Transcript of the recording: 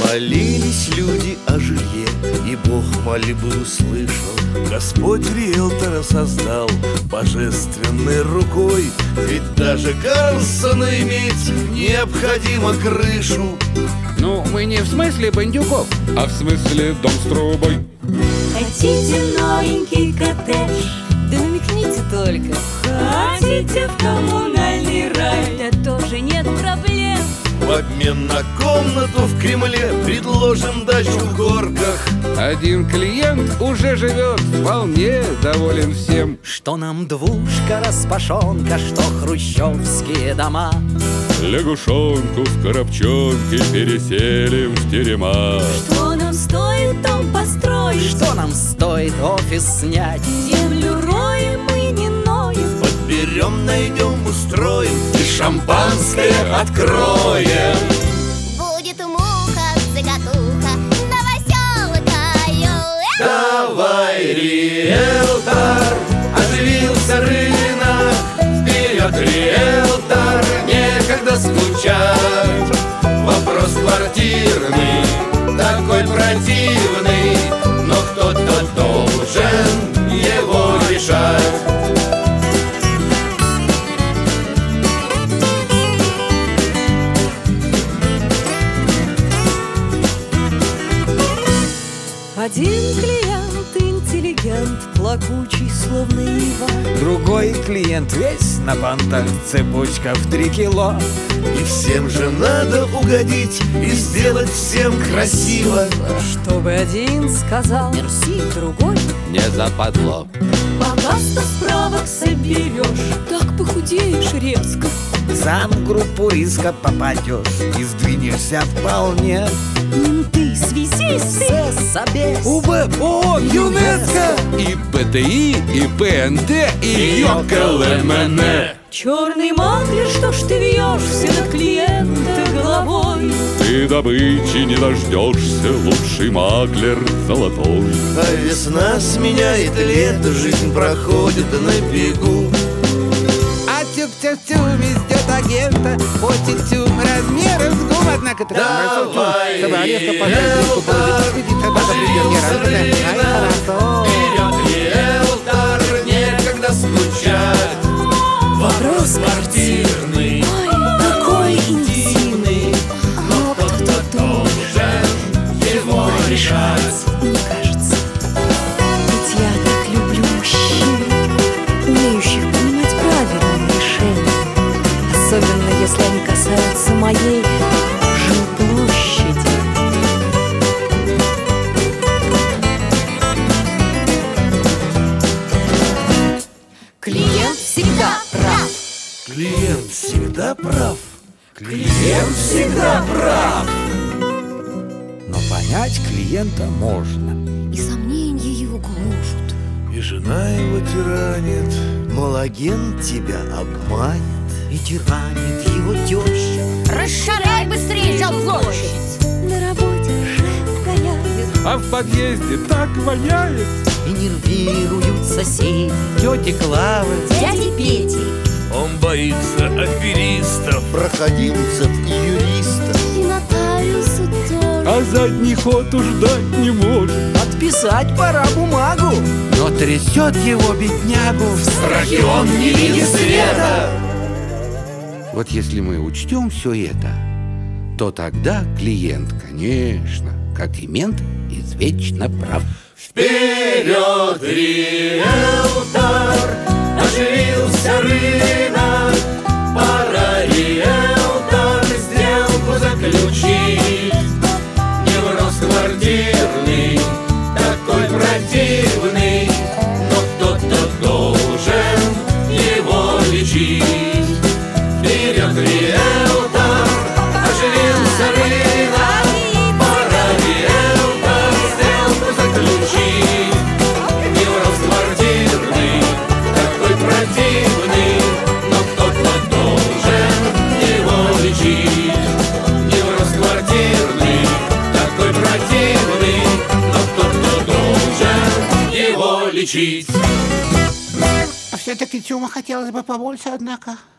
Молились люди о жилье, и Бог мольбы услышал. Господь риэлтора создал божественной рукой, ведь даже Карлсону иметь необходимо крышу. Ну, мы не в смысле бандюков, а в смысле дом с трубой. Хотите новенький коттедж? Да намекните только. Хотите в коммунальный рай? Да тоже нет проблем. В обмен на комнату в Кремле предложим дачу в Горках. Один клиент уже живет, вполне доволен всем. Что нам двушка, распашонка, что хрущевские дома. Лягушонку в коробчонке переселим в терема. Что нам стоит дом построить? Что нам стоит офис снять? Землю роем мы не ноем. Подберем, найдем, устроим и шампанское откроем. Будет муха-цокотуха, новоселка, Давай, риэлтор, оживился рынок. Вперед, риэлтор, некогда скучать. Вопрос квартирный, такой противный, но кто-то должен его решать. Один клиент интеллигент, плакучий, словно ива. Другой клиент весь на бантах, цепочка в 3 кило. И всем же надо угодить и сделать всем красиво. Чтобы один сказал мерси, другой Не западло. Пока 100 справок соберешь, так похудеешь резко. В группу риска попадешь и сдвинешься вполне. Менты, связисты, Собес, УБ, ООН, ЮНЕСКО, и ПТИ, и ПНТ, и ЙОКЛМН. черный маклер, что ж ты вьешься на клиента головой? Ты добычи не дождешься, лучший маклер золотой. А весна сменяет лето, жизнь проходит на бегу. А тюк-тюк-тю везет агента по тю размеров с губ, однако Давай, резко Вперед, риэлтор, некогда скучать. Вопрос квартирный, такой интимный, но кто-то должен его решать. мне кажется. Ведь я так люблю мужчин, умеющих принимать правильные решения. Особенно если они касаются моей жилплощади. Клиент всегда прав. Клиент всегда прав. Клиент всегда прав. но понять клиента можно. И сомнения его глушат. И жена его тиранит, мол, агент тебя обманет. И тиранит его теща. Расширяй быстрее жилплощадь. На работе шеф гоняет. А в подъезде так воняет. И нервируют соседи, тети Клавы. Дяди Пети. Он боится аферистов, проходимцев и юристов. И нотариуса тоже. А задний ход уж ждать не может. Отписать пора бумагу, но трясет его беднягу. В страхе Он не видит света. Вот если мы учтем все это, то тогда клиент, конечно, как и мент, извечно прав. Вперед, риэлтор, оживился рынок. Пора, риэлтор, сделку заключить. Невроз квартирный, такой противный, но кто-то должен его лечить. Вперед, риэлтор, оживился рынок. Пора, риэлтор, сделку заключить. Невроз квартирный, такой противный, но кто-то должен его лечить. Невроз квартирный, такой противный, но кто-то должен его лечить. А все-таки Тюма хотелось бы побольше, однако.